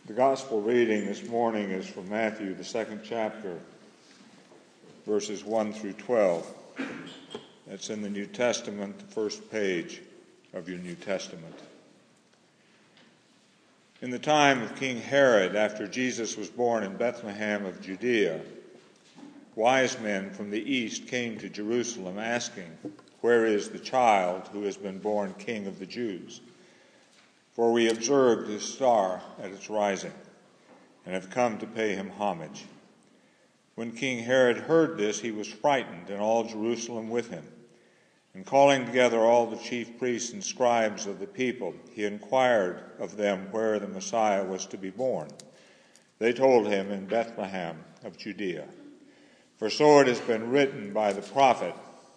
The gospel reading this morning is from Matthew, the 2nd chapter, verses 1 through 12. It's in the New Testament, the first page of your New Testament. In the time of King Herod, after Jesus was born in Bethlehem of Judea, wise men from the east came to Jerusalem asking, "Where is the child who has been born King of the Jews? For we observed his star at its rising, and have come to pay him homage." When King Herod heard this, he was frightened, and all Jerusalem with him. And calling together all the chief priests and scribes of the people, he inquired of them where the Messiah was to be born. They told him, "In Bethlehem of Judea. For so it has been written by the prophet,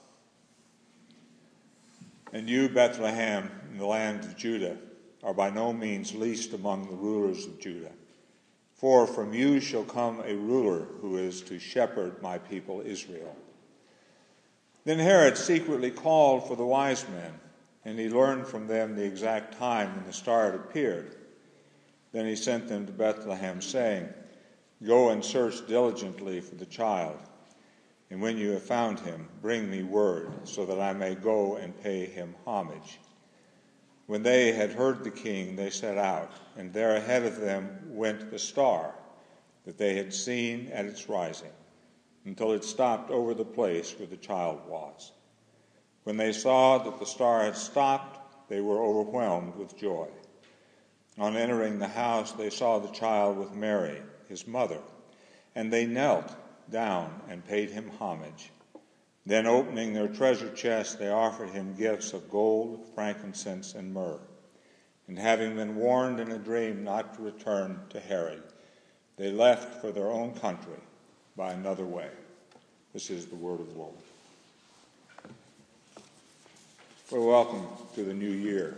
'And you, Bethlehem, in the land of Judah, are by no means least among the rulers of Judah. For from you shall come a ruler who is to shepherd my people Israel.' Then Herod secretly called for the wise men, and he learned from them the exact time when the star had appeared. Then he sent them to Bethlehem, saying, 'Go and search diligently for the child, and when you have found him, bring me word, so that I may go and pay him homage.' When they had heard the king, they set out, and there ahead of them went the star that they had seen at its rising, until it stopped over the place where the child was. When they saw that the star had stopped, they were overwhelmed with joy. On entering the house, they saw the child with Mary, his mother, and they knelt down and paid him homage. Then, opening their treasure chest, they offered him gifts of gold, frankincense, and myrrh. And having been warned in a dream not to return to Herod, they left for their own country by another way." This is the word of the Lord. Well, welcome to the new year.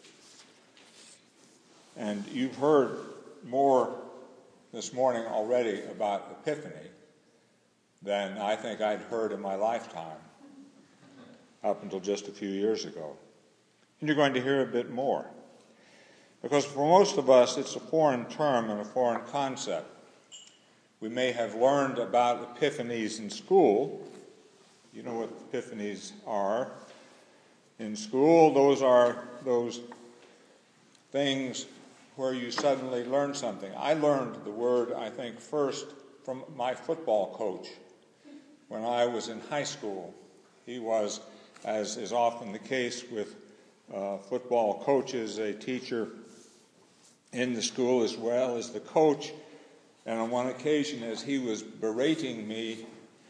And you've heard more this morning already about Epiphany than I think I'd heard in my lifetime up until just a few years ago. And you're going to hear a bit more. Because for most of us, it's a foreign term and a foreign concept. We may have learned about epiphanies in school. You know what epiphanies are. In school, those are those things where you suddenly learn something. I learned the word, I think, first from my football coach. When I was in high school, he was, as is often the case with football coaches, a teacher in the school as well as the coach. And on one occasion, as he was berating me,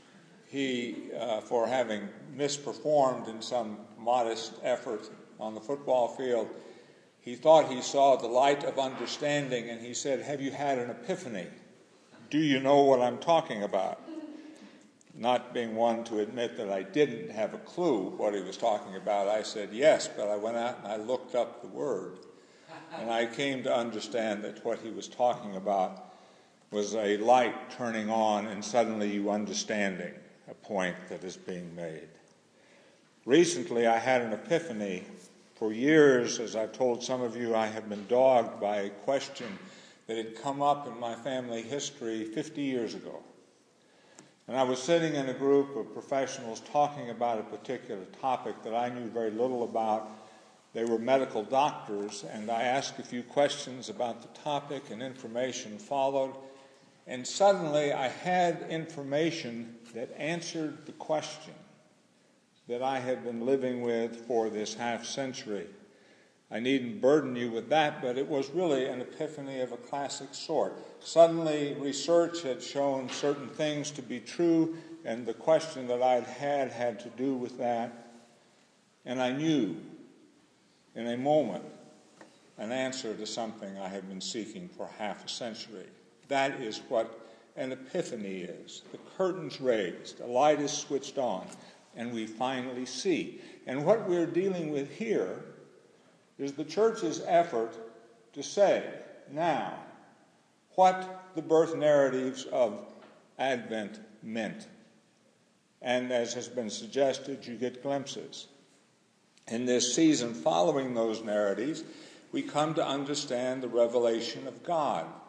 for having misperformed in some modest effort on the football field, he thought he saw the light of understanding, and he said, "Have you had an epiphany? Do you know what I'm talking about?" Not being one to admit that I didn't have a clue what he was talking about, I said yes, but I went out and I looked up the word. And I came to understand that what he was talking about was a light turning on and suddenly you understanding a point that is being made. Recently, I had an epiphany. For years, as I've told some of you, I have been dogged by a question that had come up in my family history 50 years ago. And I was sitting in a group of professionals talking about a particular topic that I knew very little about. They were medical doctors, and I asked a few questions about the topic, and information followed. And suddenly I had information that answered the question that I had been living with for this half century. I needn't burden you with that, but it was really an epiphany of a classic sort. Suddenly, research had shown certain things to be true, and the question that I'd had to do with that. And I knew, in a moment, an answer to something I had been seeking for half a century. That is what an epiphany is. The curtain's raised, a light is switched on, and we finally see. And what we're dealing with here is the church's effort to say now what the birth narratives of Advent meant. And as has been suggested, you get glimpses. In this season following those narratives, we come to understand the revelation of God.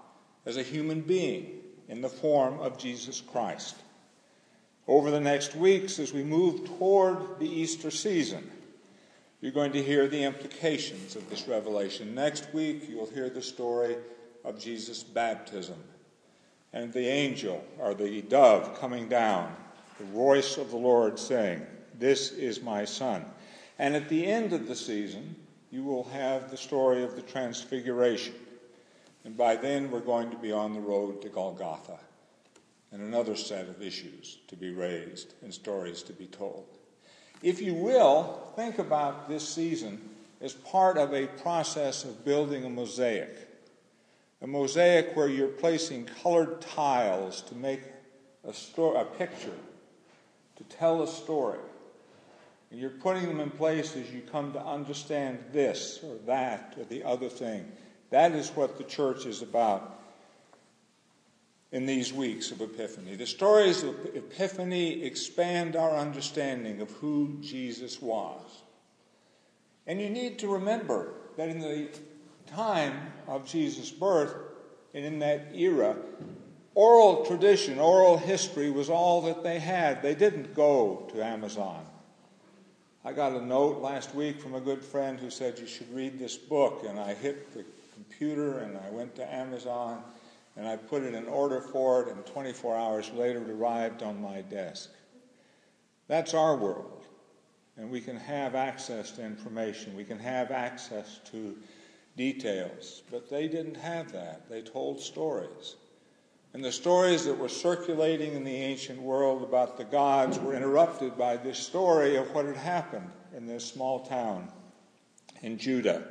as a human being in the form of Jesus Christ. Over the next weeks, as we move toward the Easter season, you're going to hear the implications of this revelation. Next week, you'll hear the story of Jesus' baptism and the angel, or the dove, coming down, the voice of the Lord saying, "This is my Son." And at the end of the season, you will have the story of the Transfiguration. And by then, we're going to be on the road to Golgotha, and another set of issues to be raised and stories to be told. If you will, think about this season as part of a process of building a mosaic where you're placing colored tiles to make a picture, to tell a story. And you're putting them in place as you come to understand this or that or the other thing. That is what the church is about in these weeks of Epiphany. The stories of Epiphany expand our understanding of who Jesus was. And you need to remember that in the time of Jesus' birth and in that era, oral tradition, oral history was all that they had. They didn't go to Amazon. I got a note last week from a good friend who said, "You should read this book." And I hit the computer and I went to Amazon and I put in an order for it, and 24 hours later it arrived on my desk. That's our world. And we can have access to information. We can have access to details. But they didn't have that. They told stories. And the stories that were circulating in the ancient world about the gods were interrupted by this story of what had happened in this small town in Judah.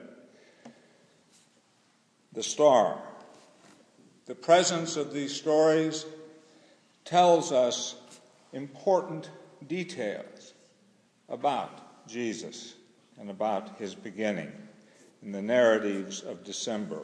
The star. The presence of these stories tells us important details about Jesus and about his beginning in the narratives of December.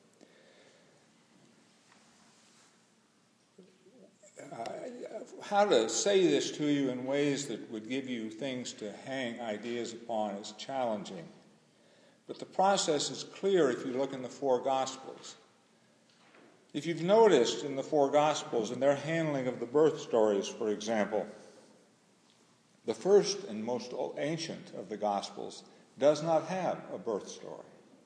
How to say this to you in ways that would give you things to hang ideas upon is challenging. But the process is clear if you look in the four Gospels. If you've noticed in the four Gospels and their handling of the birth stories, for example, the first and most ancient of the Gospels does not have a birth story.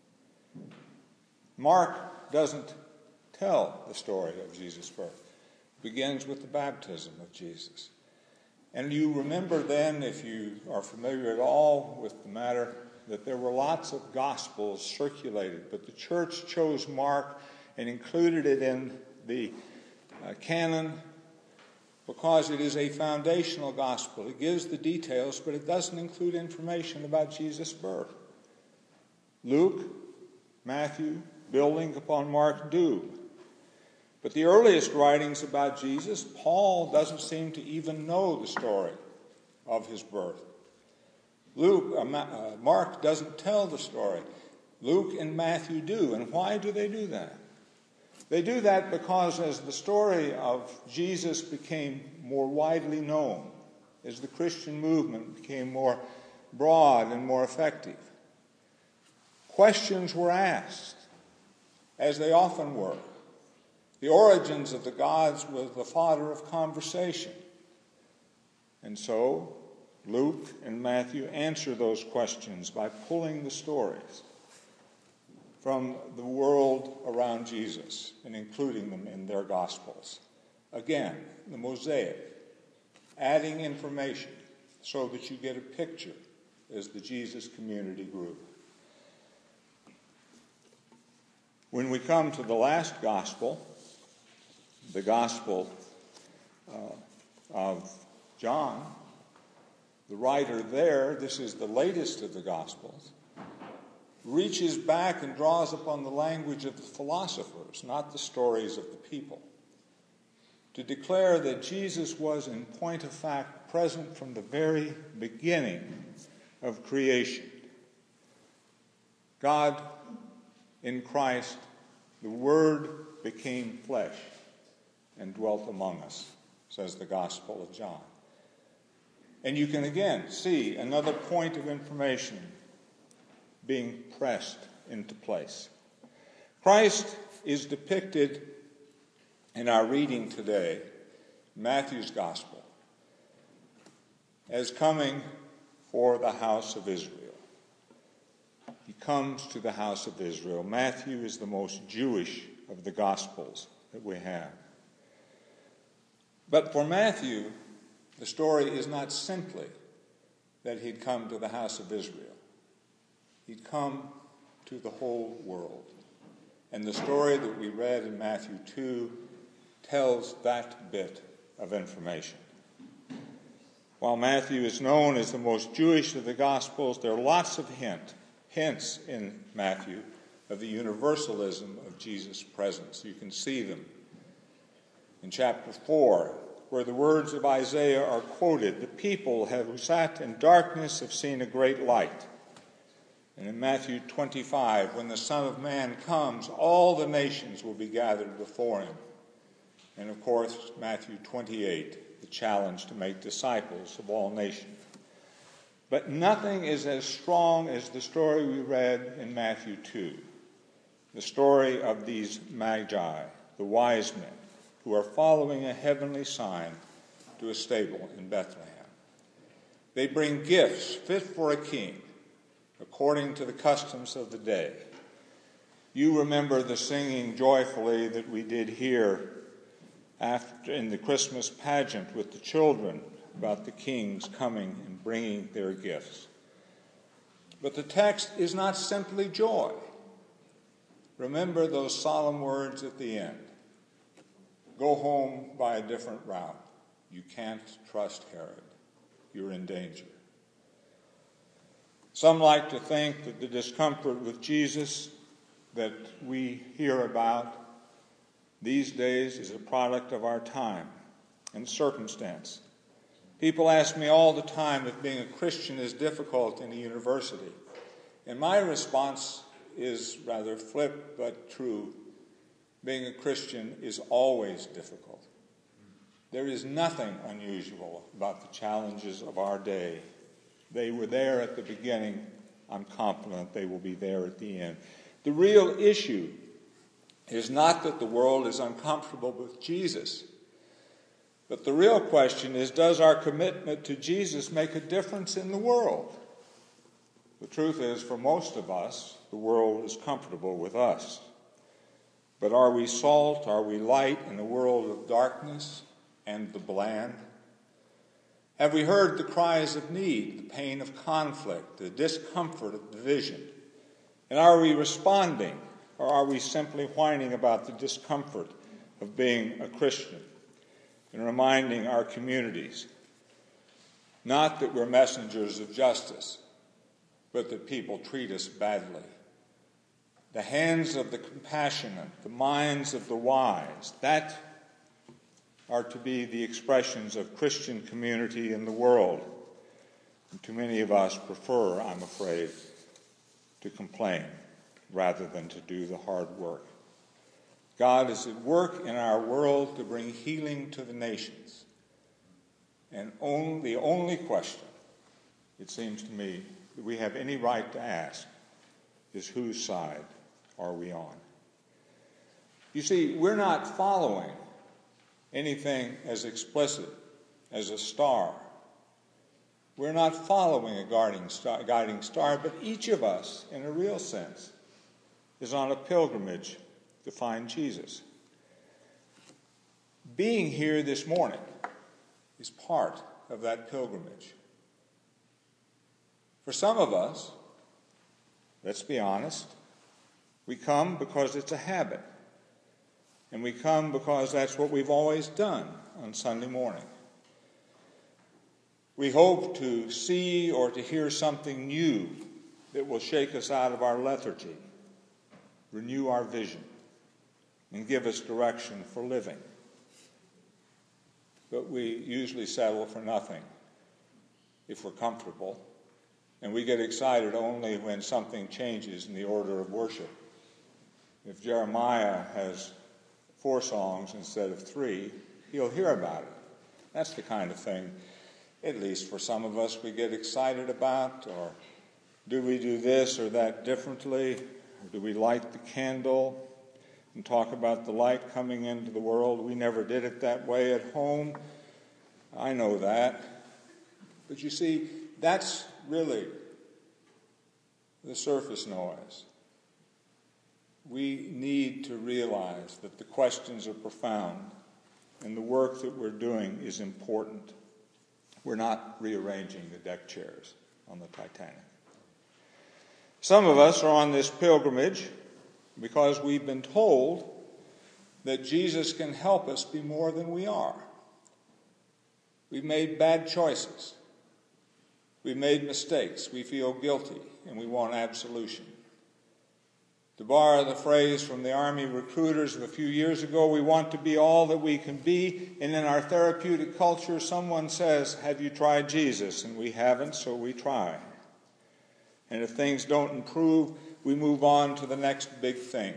Mark doesn't tell the story of Jesus' birth. It begins with the baptism of Jesus. And you remember then, if you are familiar at all with the matter, that there were lots of Gospels circulated, but the church chose Mark and included it in the canon because it is a foundational gospel. It gives the details, but it doesn't include information about Jesus' birth. Luke, Matthew, building upon Mark, do. But the earliest writings about Jesus, Paul doesn't seem to even know the story of his birth. Mark doesn't tell the story. Luke and Matthew do. And why do they do that? They do that because as the story of Jesus became more widely known, as the Christian movement became more broad and more effective, questions were asked, as they often were. The origins of the gods was the fodder of conversation. And so Luke and Matthew answer those questions by pulling the stories from the world around Jesus and including them in their Gospels. Again, the mosaic, adding information so that you get a picture as the Jesus community grew. When we come to the last Gospel, the Gospel of John, the writer there, this is the latest of the Gospels, reaches back and draws upon the language of the philosophers, not the stories of the people, to declare that Jesus was, in point of fact, present from the very beginning of creation. God, in Christ, the Word became flesh and dwelt among us, says the Gospel of John. And you can again see another point of information being pressed into place. Christ is depicted in our reading today, Matthew's Gospel, as coming for the house of Israel. He comes to the house of Israel. Matthew is the most Jewish of the Gospels that we have. But for Matthew, the story is not simply that he'd come to the house of Israel. He'd come to the whole world. And the story that we read in Matthew 2 tells that bit of information. While Matthew is known as the most Jewish of the Gospels, there are lots of hints in Matthew of the universalism of Jesus' presence. You can see them in chapter 4, where the words of Isaiah are quoted. The people who sat in darkness have seen a great light. And in Matthew 25, when the Son of Man comes, all the nations will be gathered before him. And of course, Matthew 28, the challenge to make disciples of all nations. But nothing is as strong as the story we read in Matthew 2, the story of these magi, the wise men, who are following a heavenly sign to a stable in Bethlehem. They bring gifts fit for a king, according to the customs of the day. You remember the singing joyfully that we did here in the Christmas pageant with the children about the kings coming and bringing their gifts. But the text is not simply joy. Remember those solemn words at the end. Go home by a different route. You can't trust Herod. You're in danger. Some like to think that the discomfort with Jesus that we hear about these days is a product of our time and circumstance. People ask me all the time if being a Christian is difficult in a university. And my response is rather flip but true. Being a Christian is always difficult. There is nothing unusual about the challenges of our day. They were there at the beginning. I'm confident they will be there at the end. The real issue is not that the world is uncomfortable with Jesus, but the real question is, does our commitment to Jesus make a difference in the world? The truth is, for most of us, the world is comfortable with us. But are we salt, are we light in a world of darkness and the bland? Have we heard the cries of need, the pain of conflict, the discomfort of division? And are we responding, or are we simply whining about the discomfort of being a Christian and reminding our communities, not that we're messengers of justice, but that people treat us badly? The hands of the compassionate, the minds of the wise, that are to be the expressions of Christian community in the world. And too many of us prefer, I'm afraid, to complain rather than to do the hard work. God is at work in our world to bring healing to the nations. And the only question, it seems to me, that we have any right to ask is, whose side are we on? You see, we're not following anything as explicit as a star. We're not following a guiding star, but each of us, in a real sense, is on a pilgrimage to find Jesus. Being here this morning is part of that pilgrimage. For some of us, let's be honest, we come because it's a habit. And we come because that's what we've always done on Sunday morning. We hope to see or to hear something new that will shake us out of our lethargy, renew our vision, and give us direction for living. But we usually settle for nothing if we're comfortable, and we get excited only when something changes in the order of worship. If Jeremiah has 4 songs instead of 3, he'll hear about it. That's the kind of thing, at least for some of us, we get excited about. Or do we do this or that differently? Or do we light the candle? and talk about the light coming into the world. We never did it that way at home. I know that. But you see, that's really the surface noise. We need to realize that the questions are profound and the work that we're doing is important. We're not rearranging the deck chairs on the Titanic. Some of us are on this pilgrimage because we've been told that Jesus can help us be more than we are. We've made bad choices. We've made mistakes. We feel guilty, and we want absolution. To borrow the phrase from the Army recruiters of a few years ago, we want to be all that we can be, and in our therapeutic culture, someone says, "Have you tried Jesus?" And we haven't, so we try. And if things don't improve, we move on to the next big thing.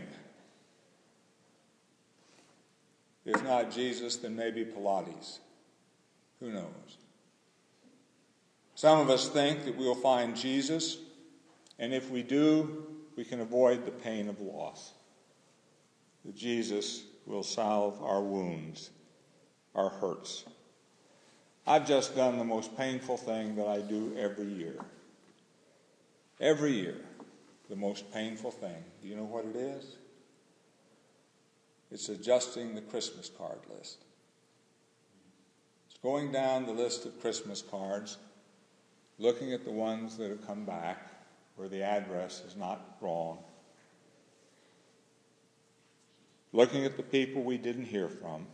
If not Jesus, then maybe Pilates. Who knows? Some of us think that we'll find Jesus, and if we do, we can avoid the pain of loss. That Jesus will salve our wounds, our hurts. I've just done the most painful thing that I do every year. Every year, the most painful thing. Do you know what it is? It's adjusting the Christmas card list. It's going down the list of Christmas cards, looking at the ones that have come back, where the address is not wrong, looking at the people we didn't hear from,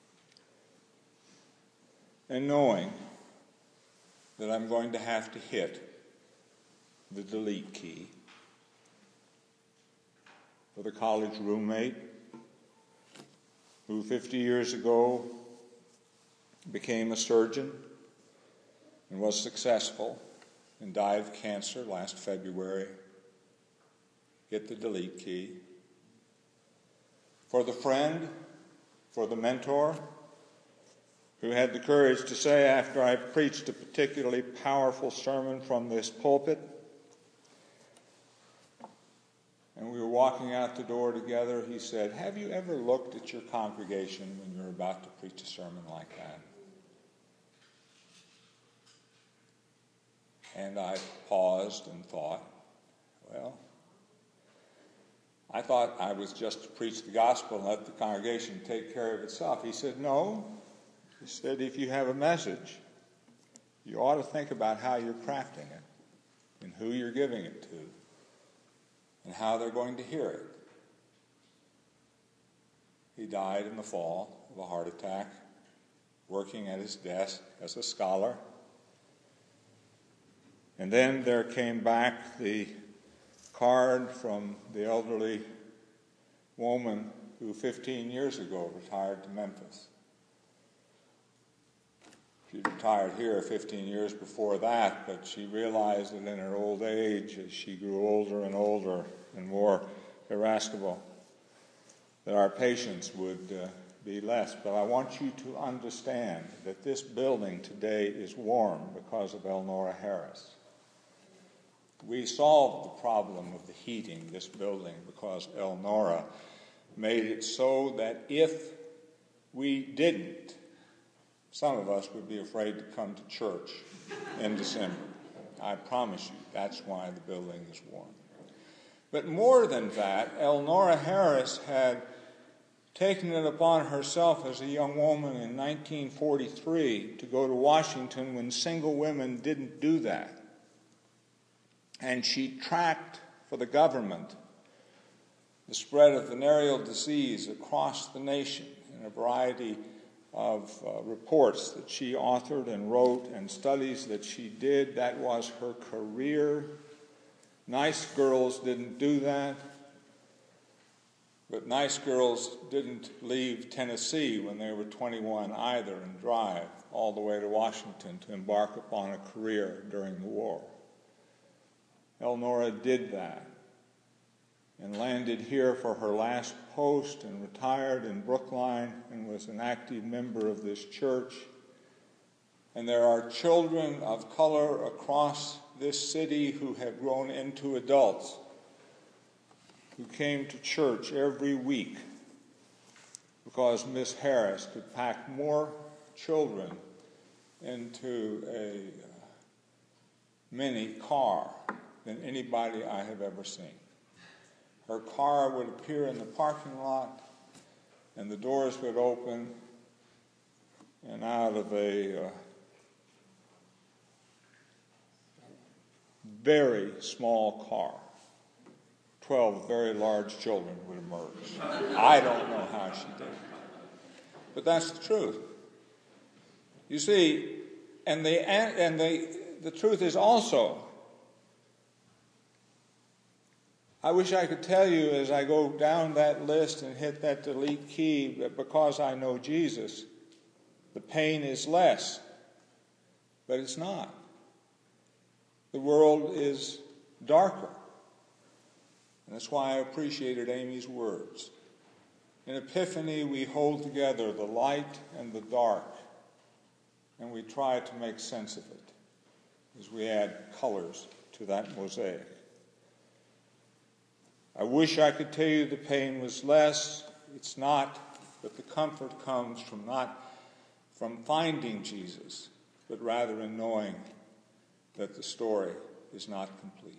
and knowing that I'm going to have to hit the delete key for the college roommate who 50 years ago became a surgeon and was successful and died of cancer last February. Hit the delete key. For the friend, for the mentor, who had the courage to say after I preached a particularly powerful sermon from this pulpit, and we were walking out the door together, he said, "Have you ever looked at your congregation when you're about to preach a sermon like that?" And I paused and thought, well, I thought I was just to preach the gospel and let the congregation take care of itself. He said, no. He said, if you have a message, you ought to think about how you're crafting it and who you're giving it to and how they're going to hear it. He died in the fall of a heart attack, working at his desk as a scholar. And then there came back the card from the elderly woman who 15 years ago retired to Memphis. She retired here 15 years before that, but she realized that in her old age, as she grew older and older and more irascible, that our patience would be less. But I want you to understand that this building today is warm because of Elnora Harris. We solved the problem of the heating this building because Elnora made it so that if we didn't, some of us would be afraid to come to church in December. I promise you, that's why the building is warm. But more than that, Elnora Harris had taken it upon herself as a young woman in 1943 to go to Washington when single women didn't do that. And she tracked for the government the spread of venereal disease across the nation in a variety of reports that she authored and wrote and studies that she did. That was her career. Nice girls didn't do that. But nice girls didn't leave Tennessee when they were 21 either and drive all the way to Washington to embark upon a career during the war. Elnora did that and landed here for her last post and retired in Brookline and was an active member of this church. And there are children of color across this city who have grown into adults who came to church every week because Miss Harris could pack more children into a mini car than anybody I have ever seen. Her car would appear in the parking lot, and the doors would open, and out of a very small car, 12 very large children would emerge. I don't know how she did it, but that's the truth. You see, and the truth is also, I wish I could tell you as I go down that list and hit that delete key that because I know Jesus, the pain is less, but it's not. The world is darker. And that's why I appreciated Amy's words. In Epiphany, we hold together the light and the dark, and we try to make sense of it as we add colors to that mosaic. I wish I could tell you the pain was less. It's not, but the comfort comes from not from finding Jesus, but rather in knowing that the story is not complete.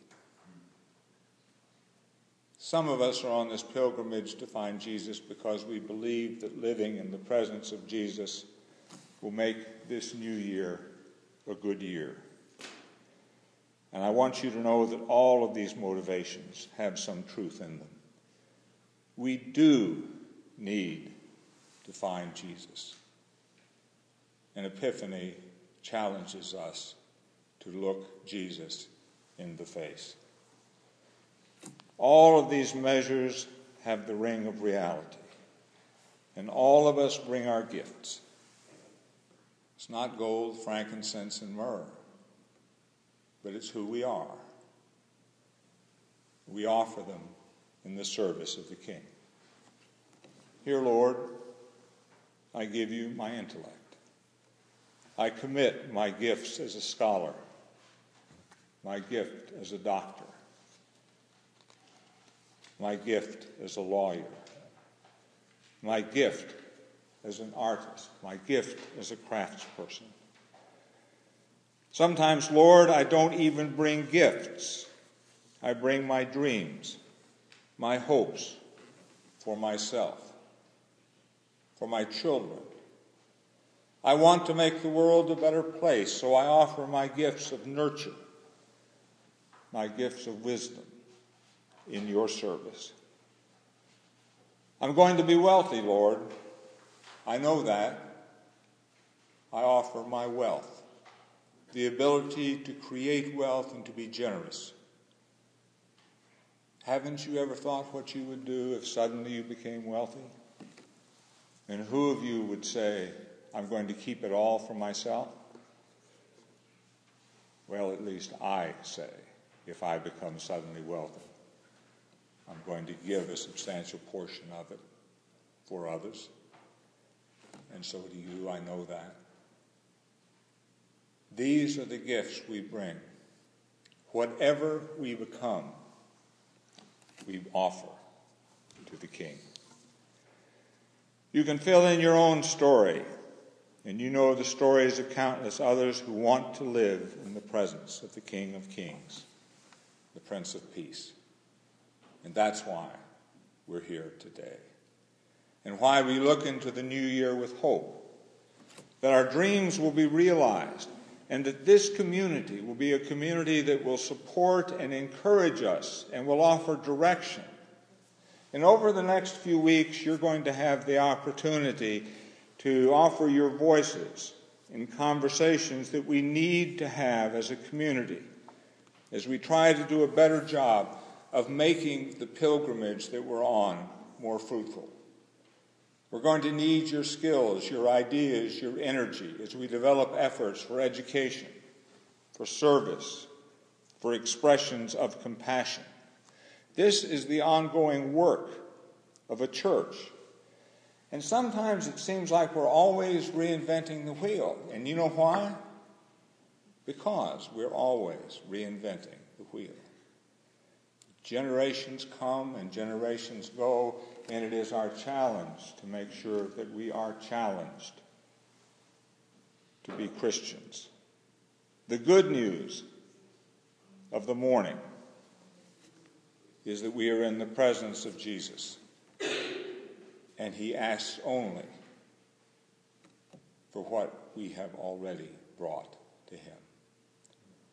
Some of us are on this pilgrimage to find Jesus because we believe that living in the presence of Jesus will make this new year a good year. And I want you to know that all of these motivations have some truth in them. We do need to find Jesus. And Epiphany challenges us to look Jesus in the face. All of these measures have the ring of reality. And all of us bring our gifts. It's not gold, frankincense, and myrrh, but it's who we are. We offer them in the service of the King. Here, Lord, I give you my intellect. I commit my gifts as a scholar, my gift as a doctor, my gift as a lawyer, my gift as an artist, my gift as a craftsperson. Sometimes, Lord, I don't even bring gifts. I bring my dreams, my hopes for myself, for my children. I want to make the world a better place, so I offer my gifts of nurture, my gifts of wisdom in your service. I'm going to be wealthy, Lord. I know that. I offer my wealth, the ability to create wealth and to be generous. Haven't you ever thought what you would do if suddenly you became wealthy? And who of you would say, I'm going to keep it all for myself? Well, at least I say, if I become suddenly wealthy, I'm going to give a substantial portion of it for others. And so do you, I know that. These are the gifts we bring. Whatever we become, we offer to the King. You can fill in your own story, and you know the stories of countless others who want to live in the presence of the King of Kings, the Prince of Peace. And that's why we're here today, and why we look into the new year with hope, that our dreams will be realized, and that this community will be a community that will support and encourage us and will offer direction. And over the next few weeks, you're going to have the opportunity to offer your voices in conversations that we need to have as a community as we try to do a better job of making the pilgrimage that we're on more fruitful. We're going to need your skills, your ideas, your energy as we develop efforts for education, for service, for expressions of compassion. This is the ongoing work of a church. And sometimes it seems like we're always reinventing the wheel. And you know why? Because we're always reinventing the wheel. Generations come and generations go, And it is our challenge to make sure that we are challenged to be Christians. The good news of the morning is that we are in the presence of Jesus, and he asks only for what we have already brought to him.